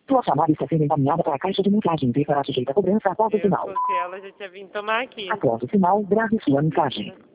Sua chamada está sendo encaminhada para a caixa de mensagens e será sujeita a cobrança após o sinal. Porque ela já tinha vindo tomar aqui. Após o sinal, grave sua mensagem.